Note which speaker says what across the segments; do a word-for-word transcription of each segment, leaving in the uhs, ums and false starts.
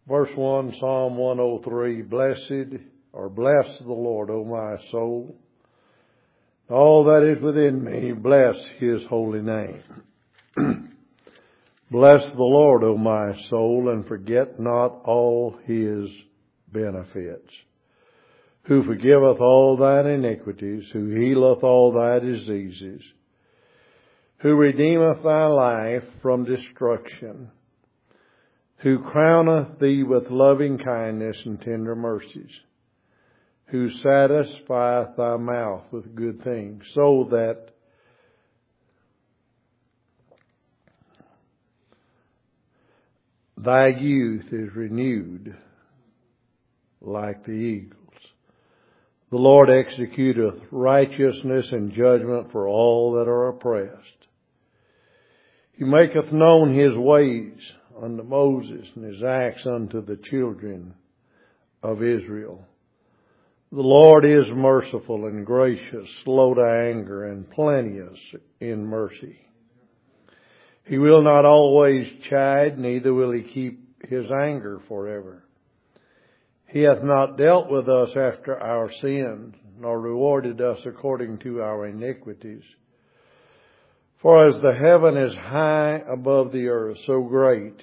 Speaker 1: Verse one, Psalm one oh three, Blessed or bless the Lord, O my soul. All that is within me, bless His holy name. Bless the Lord, O my soul, and forget not all His benefits. Who forgiveth all thine iniquities, who healeth all thy diseases, who redeemeth thy life from destruction, who crowneth thee with loving kindness and tender mercies, who satisfieth thy mouth with good things, so that thy youth is renewed like the eagles. The Lord executeth righteousness and judgment for all that are oppressed. He maketh known His ways unto Moses, and His acts unto the children of Israel. The Lord is merciful and gracious, slow to anger, and plenteous in mercy. He will not always chide, neither will He keep His anger forever. He hath not dealt with us after our sins, nor rewarded us according to our iniquities. For as the heaven is high above the earth, so great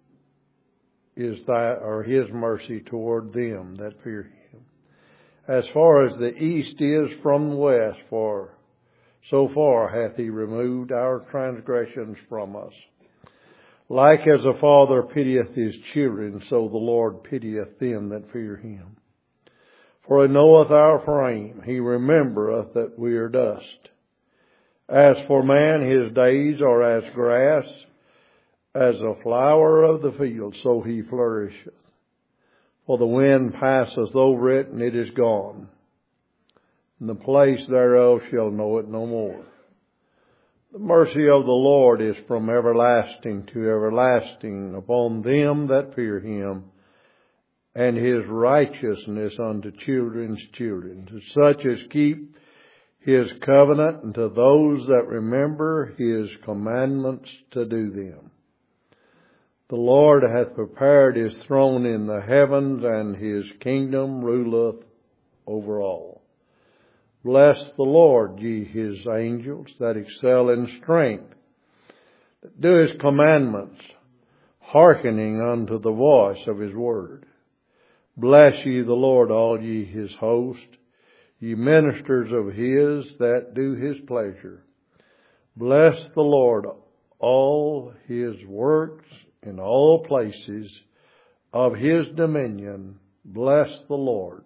Speaker 1: is thy or His mercy toward them that fear Him. As far as the east is from the west, for so far hath He removed our transgressions from us. Like as a father pitieth his children, so the Lord pitieth them that fear Him. For He knoweth our frame, He remembereth that we are dust. As for man, his days are as grass, as a flower of the field, so he flourisheth. For the wind passeth over it, and it is gone, and the place thereof shall know it no more. The mercy of the Lord is from everlasting to everlasting upon them that fear Him, and His righteousness unto children's children, to such as keep His covenant, and to those that remember His commandments to do them. The Lord hath prepared His throne in the heavens, and His kingdom ruleth over all. Bless the Lord, ye His angels, that excel in strength, that do His commandments, hearkening unto the voice of His word. Bless ye the Lord, all ye His host, ye ministers of His that do His pleasure. Bless the Lord, all His works in all places of His dominion. Bless the Lord,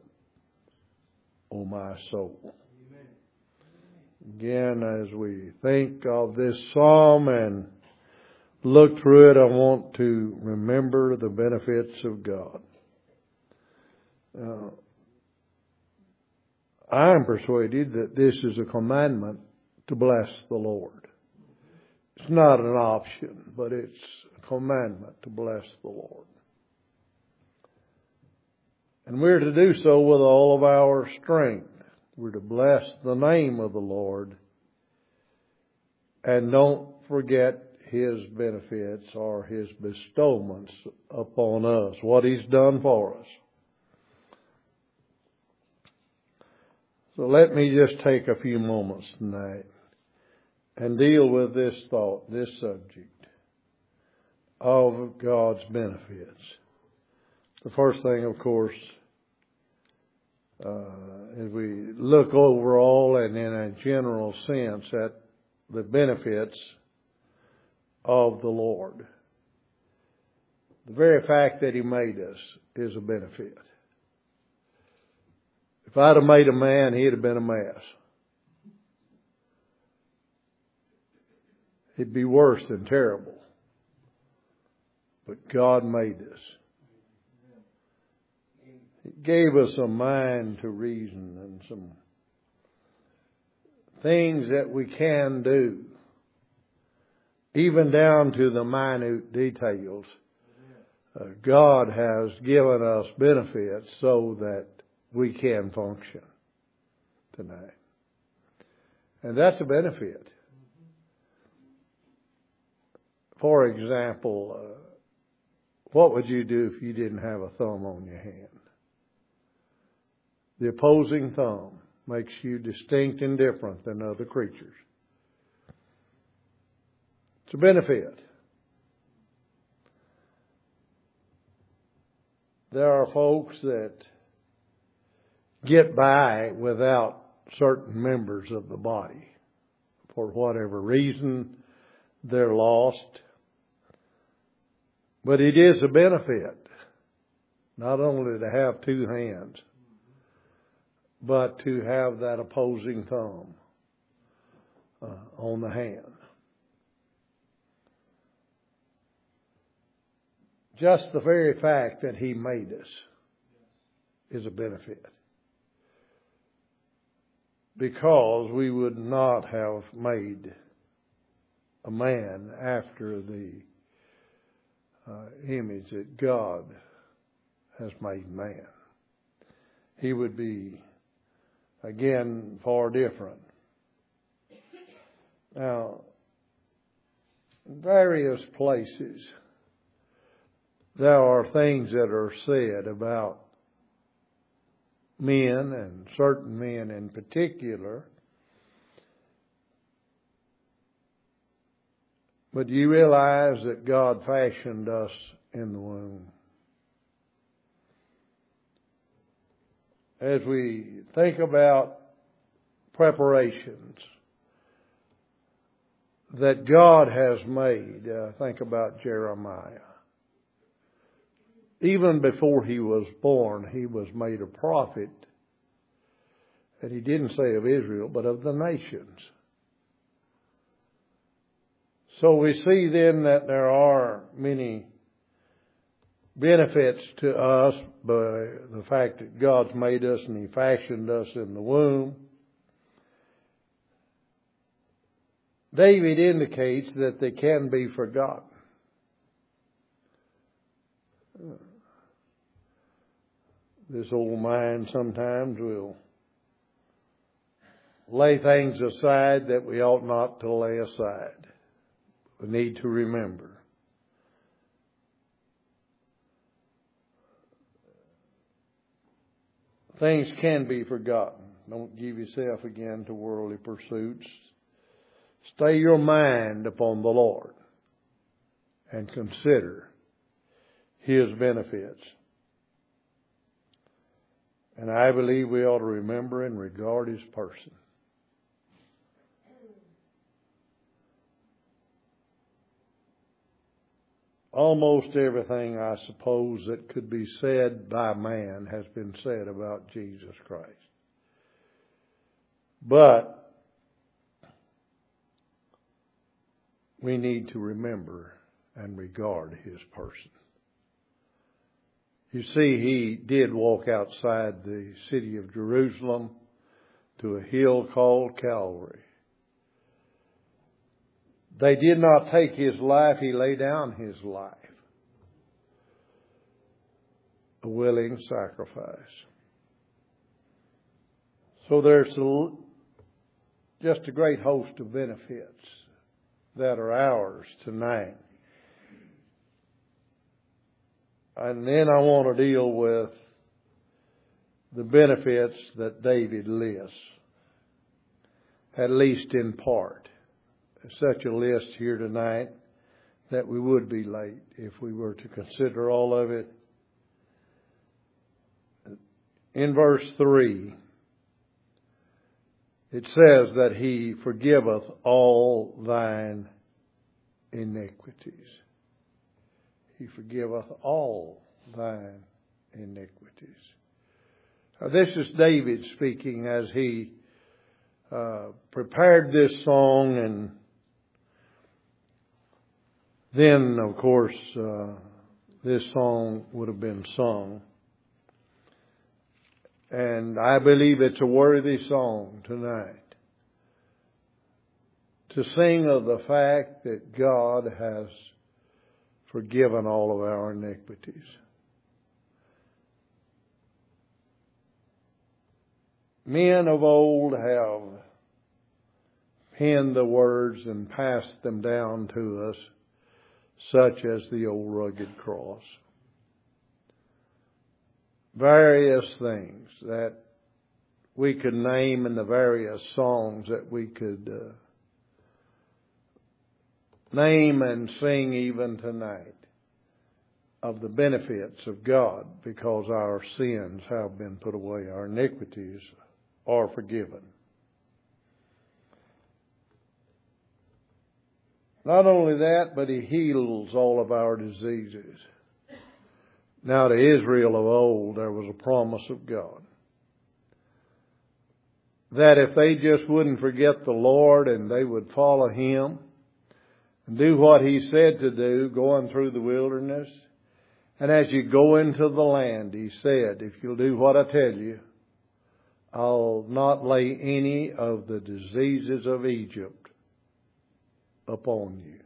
Speaker 1: O my soul. Again, as we think of this psalm and look through it, I want to remember the benefits of God. Uh, I am persuaded that this is a commandment to bless the Lord. It's not an option, but it's a commandment to bless the Lord. And we're to do so with all of our strength. We're to bless the name of the Lord, and don't forget His benefits or His bestowments upon us, what He's done for us. So let me just take a few moments tonight and deal with this thought, this subject of God's benefits. The first thing, of course, Uh, as we look overall and in a general sense at the benefits of the Lord. The very fact that He made us is a benefit. If I'd have made a man, he'd have been a mess. He'd be worse than terrible. But God made us. He gave us a mind to reason and some things that we can do, even down to the minute details. Uh, God has given us benefits so that we can function tonight. And that's a benefit. For example, uh, What would you do if you didn't have a thumb on your hand? The opposing thumb makes you distinct and different than other creatures. It's a benefit. There are folks that get by without certain members of the body. For whatever reason, they're lost. But it is a benefit, not only to have two hands, but to have that opposing thumb uh, on the hand. Just the very fact that He made us is a benefit. Because we would not have made a man after the uh, image that God has made man. He would be, again, far different. Now, in various places, there are things that are said about men, and certain men in particular. But do you realize that God fashioned us in the womb? As we think about preparations that God has made, uh, think about Jeremiah. Even before he was born, he was made a prophet. And he didn't say of Israel, but of the nations. So we see then that there are many benefits to us by the fact that God's made us and He fashioned us in the womb. David indicates that they can be forgotten. This old mind sometimes will lay things aside that we ought not to lay aside. We need to remember. Things can be forgotten. Don't give yourself again to worldly pursuits. Stay your mind upon the Lord and consider His benefits. And I believe we ought to remember and regard His person. Almost everything, I suppose, that could be said by man has been said about Jesus Christ. But we need to remember and regard His person. You see, He did walk outside the city of Jerusalem to a hill called Calvary. They did not take His life. He laid down His life. A willing sacrifice. So there's a, just a great host of benefits that are ours tonight. And then I want to deal with the benefits that David lists, at least in part. There's such a list here tonight that we would be late if we were to consider all of it. In verse three, it says that He forgiveth all thine iniquities. He forgiveth all thine iniquities. Now, this is David speaking as he uh, prepared this song, and then, of course, uh, this song would have been sung. And I believe it's a worthy song tonight to sing of the fact that God has forgiven all of our iniquities. Men of old have penned the words and passed them down to us such as the old rugged cross. Various things that we could name in the various songs that we could uh, name and sing even tonight of the benefits of God because our sins have been put away, our iniquities are forgiven. Not only that, but He heals all of our diseases. Now to Israel of old, there was a promise of God that if they just wouldn't forget the Lord and they would follow Him and do what He said to do, going through the wilderness, and as you go into the land, He said, if you'll do what I tell you, I'll not lay any of the diseases of Egypt upon you.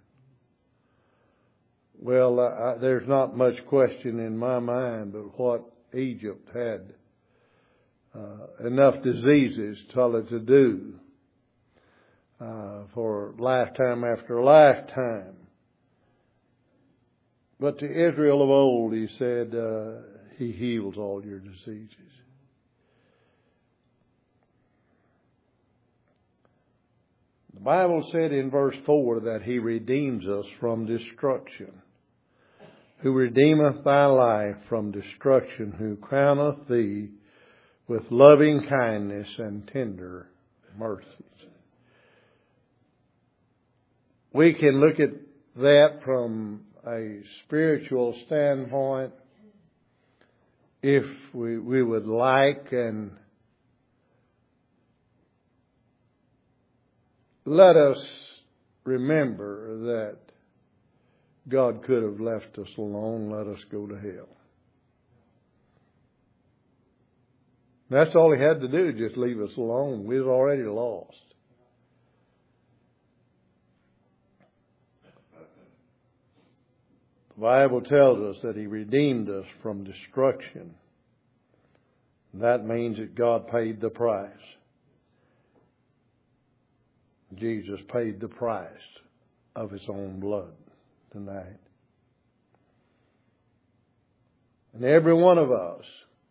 Speaker 1: Well, uh, there's not much question in my mind but what Egypt had uh, enough diseases tell it to do uh, for lifetime after lifetime. But to Israel of old, He said, uh, He heals all your diseases. The Bible said in verse four that He redeems us from destruction. Who redeemeth thy life from destruction, who crowneth thee with loving kindness and tender mercies. We can look at that from a spiritual standpoint if we, we would like, and let us remember that God could have left us alone, let us go to hell. That's all He had to do, just leave us alone. We was already lost. The Bible tells us that He redeemed us from destruction. That means that God paid the price. Jesus paid the price of His own blood tonight. And every one of us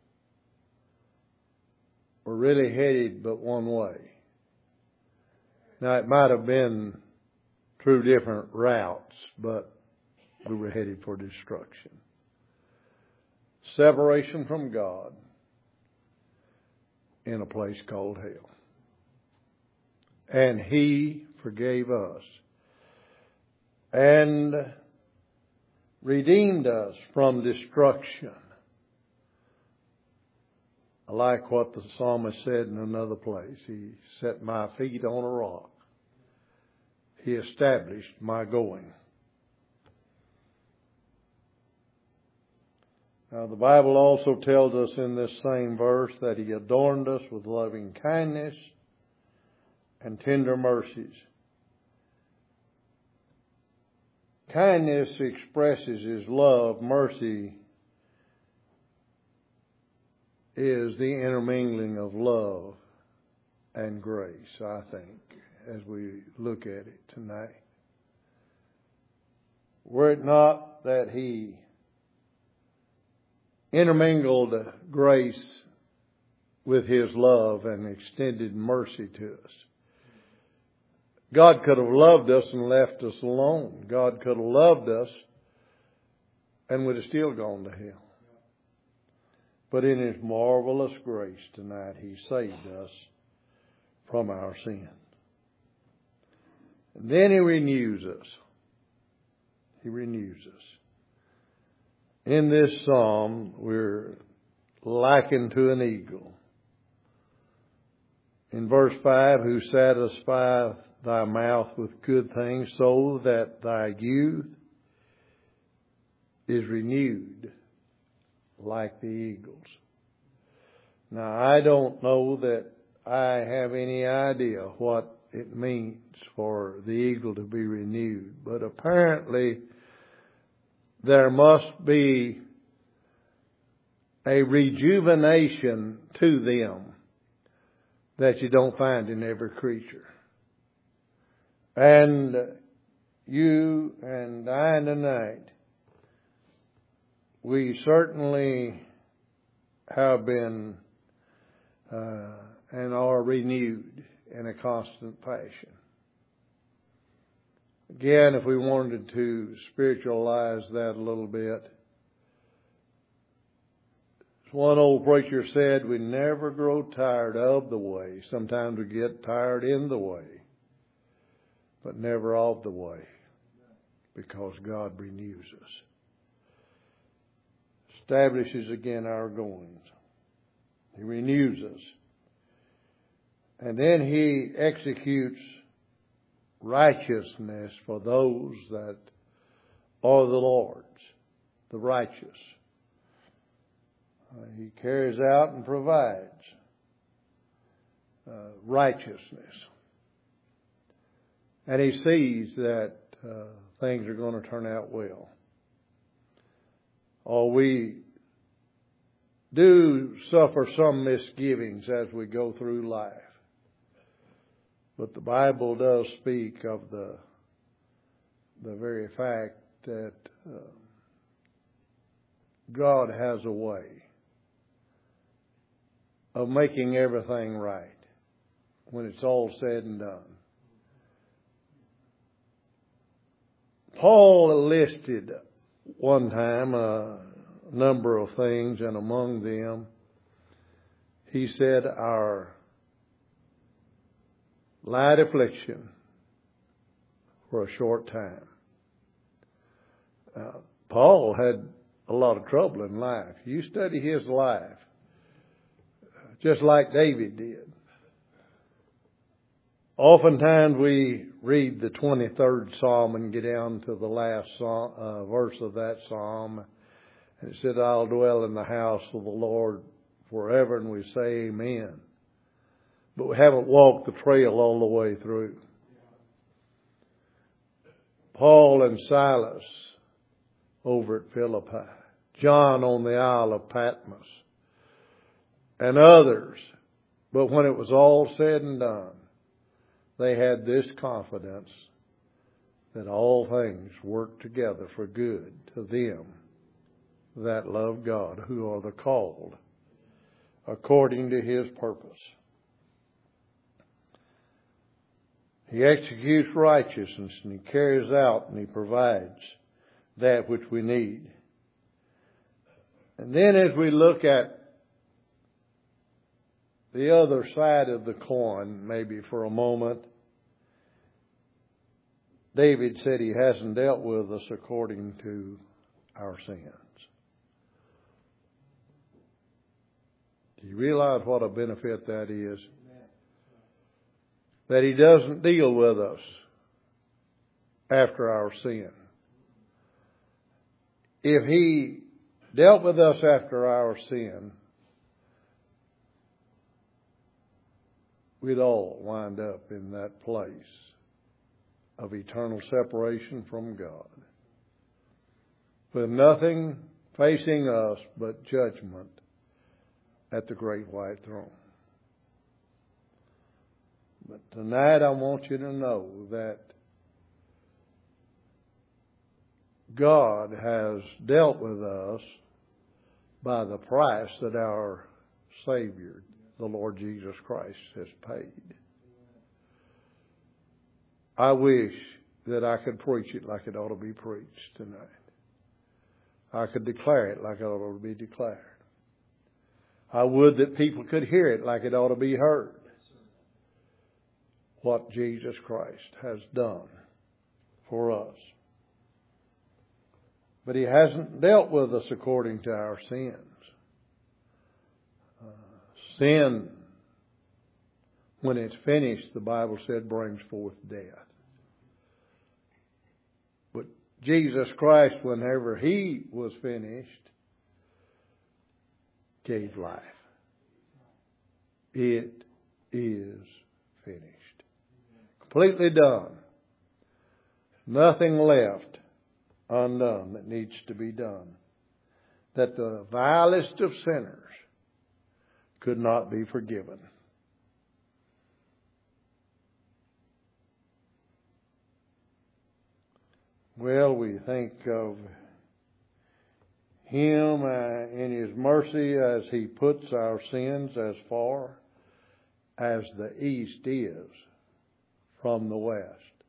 Speaker 1: were really headed but one way. Now it might have been through different routes, but we were headed for destruction. Separation from God in a place called hell. And He forgave us and redeemed us from destruction. I like what the psalmist said in another place. He set my feet on a rock. He established my going. Now the Bible also tells us in this same verse that He adorned us with loving kindness and tender mercies. Kindness expresses His love. Mercy is the intermingling of love and grace, I think, as we look at it tonight. Were it not that He intermingled grace with His love and extended mercy to us, God could have loved us and left us alone. God could have loved us and would have still gone to hell. But in His marvelous grace tonight, He saved us from our sin. And then He renews us. He renews us. In this psalm, we're likened to an eagle. In verse five, who satisfieth thy mouth with good things, so that thy youth is renewed like the eagles. Now, I don't know that I have any idea what it means for the eagle to be renewed, but apparently there must be a rejuvenation to them that you don't find in every creature. And you and I tonight, we certainly have been uh, and are renewed in a constant fashion. Again, if we wanted to spiritualize that a little bit, as one old preacher said, we never grow tired of the way. Sometimes we get tired in the way, but never of the way, because God renews us. Establishes again our goings. He renews us. And then He executes righteousness for those that are the Lord's, the righteous. Uh, he carries out and provides uh, righteousness. And He sees that uh, things are going to turn out well. Or we do suffer some misgivings as we go through life. But the Bible does speak of the the very fact that uh, God has a way of making everything right when it's all said and done. Paul listed one time a number of things, and among them, he said, our light affliction for a short time. Uh, Paul had a lot of trouble in life. You study his life, just like David did. Oftentimes we read the twenty-third Psalm and get down to the last psalm, uh, verse of that Psalm. And it said, I'll dwell in the house of the Lord forever, and we say amen. But we haven't walked the trail all the way through. Paul and Silas over at Philippi, John on the Isle of Patmos, and others. But when it was all said and done, they had this confidence that all things work together for good to them that love God, who are the called according to His purpose. He executes righteousness, and He carries out and He provides that which we need. And then as we look at the other side of the coin, maybe for a moment, David said He hasn't dealt with us according to our sins. Do you realize what a benefit that is? That He doesn't deal with us after our sin. If He dealt with us after our sin, we'd all wind up in that place of eternal separation from God, with nothing facing us but judgment at the great white throne. But tonight I want you to know that God has dealt with us by the price that our Savior, the Lord Jesus Christ, has paid. I wish that I could preach it like it ought to be preached tonight. I could declare it like it ought to be declared. I would that people could hear it like it ought to be heard. What Jesus Christ has done for us. But He hasn't dealt with us according to our sins. Uh, sin, when it's finished, the Bible said, brings forth death. But Jesus Christ, whenever He was finished, gave life. It is finished. Completely done. Nothing left undone that needs to be done. That the vilest of sinners could not be forgiven. Well, we think of Him uh, in His mercy as He puts our sins as far as the east is from the west.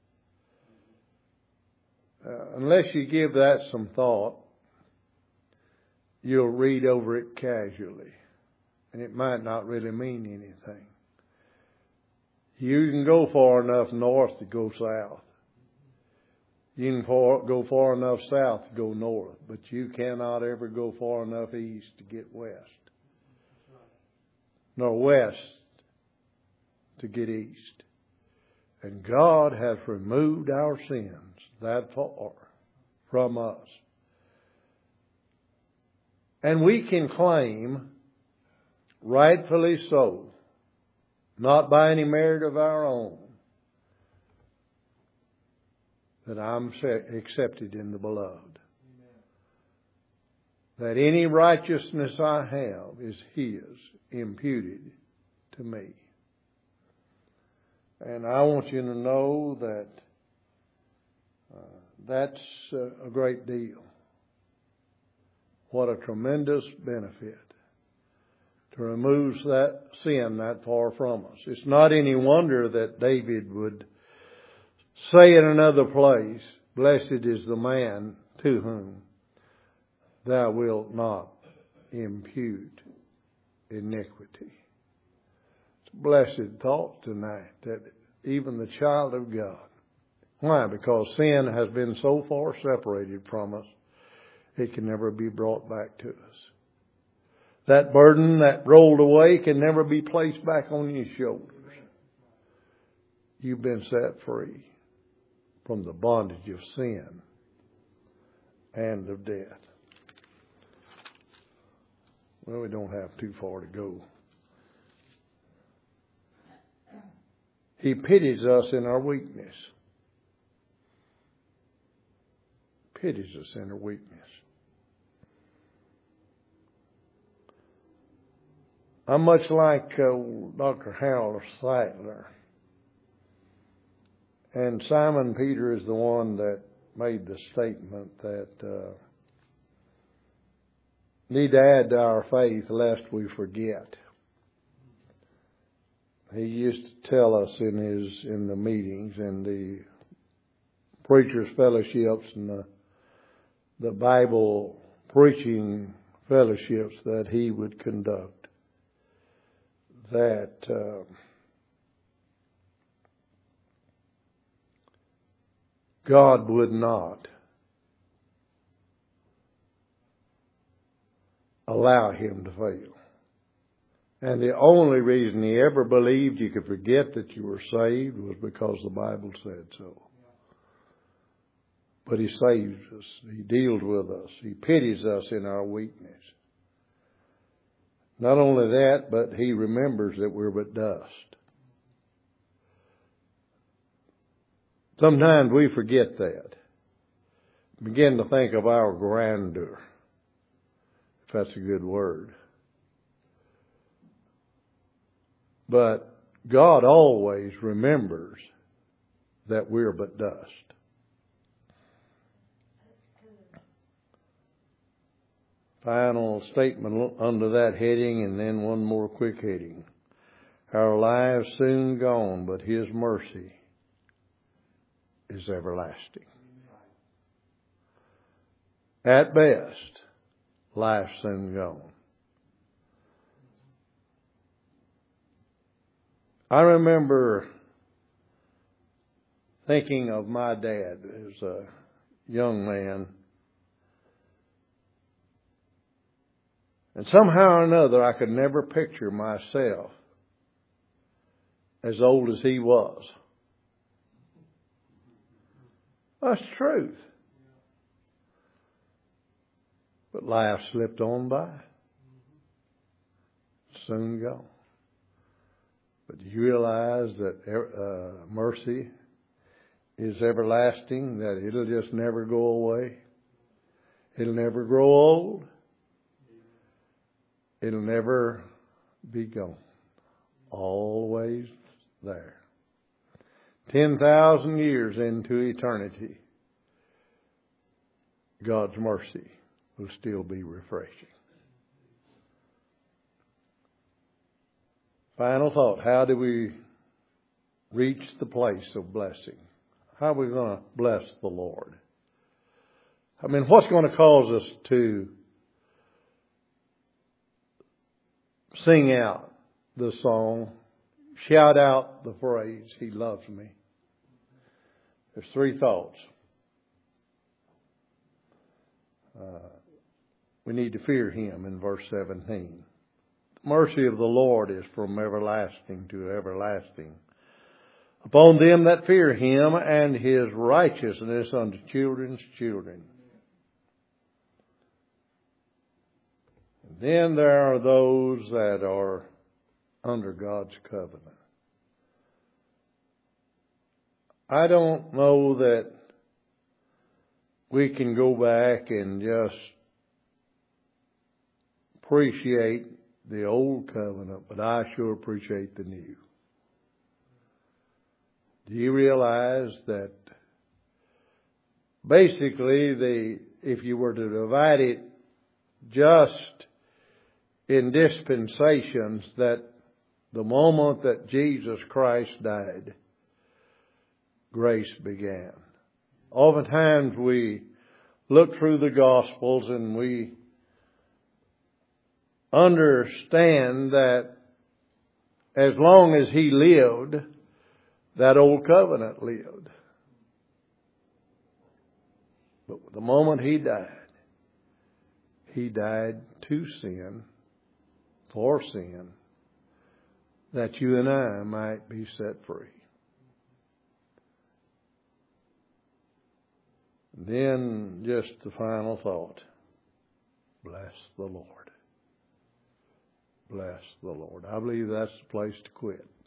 Speaker 1: Uh, unless you give that some thought, you'll read over it casually, and it might not really mean anything. You can go far enough north to go south. You can far, go far enough south to go north, but you cannot ever go far enough east to get west, nor west to get east. And God has removed our sins that far from us. And we can claim, rightfully so, not by any merit of our own, that I'm accepted in the beloved. Amen. That any righteousness I have is His, imputed to me. And I want you to know that uh, that's uh, a great deal. What a tremendous benefit to remove that sin that far from us. It's not any wonder that David would say in another place, blessed is the man to whom thou wilt not impute iniquity. It's a blessed thought tonight that even the child of God. Why? Because sin has been so far separated from us, it can never be brought back to us. That burden that rolled away can never be placed back on your shoulders. You've been set free from the bondage of sin and of death. Well, we don't have too far to go. He pities us in our weakness. Pities us in our weakness. I'm much like uh, Doctor Harold Sightler. And Simon Peter is the one that made the statement that uh, need to add to our faith lest we forget. He used to tell us in his in the meetings and the preachers' fellowships and the, the Bible preaching fellowships that he would conduct that uh, God would not allow him to fail. And the only reason he ever believed you could forget that you were saved was because the Bible said so. But He saves us. He deals with us. He pities us in our weakness. Not only that, but He remembers that we're but dust. Sometimes we forget that. Begin to think of our grandeur, if that's a good word. But God always remembers that we're but dust. Final statement under that heading, and then one more quick heading. Our lives soon gone, but His mercy is everlasting. At best, life soon gone. I remember thinking of my dad as a young man. And somehow or another, I could never picture myself as old as he was. That's the truth. But life slipped on by. Soon gone. But do you realize that uh, mercy is everlasting, that it'll just never go away? It'll never grow old. It'll never be gone. Always there. Ten thousand years into eternity. God's mercy will still be refreshing. Final thought. How do we reach the place of blessing? How are we going to bless the Lord? I mean, what's going to cause us to sing out the song, shout out the phrase, He loves me? There's three thoughts. Uh, we need to fear Him in verse seventeen. The mercy of the Lord is from everlasting to everlasting upon them that fear Him, and His righteousness unto children's children. And then there are those that are under God's covenant. I don't know that we can go back and just appreciate the old covenant, but I sure appreciate the new. Do you realize that basically the if you were to divide it just in dispensations, that the moment that Jesus Christ died, grace began. Oftentimes we look through the Gospels and we understand that as long as He lived, that old covenant lived. But the moment He died, He died to sin, for sin, that you and I might be set free. Then just the final thought. Bless the Lord. Bless the Lord. I believe that's the place to quit.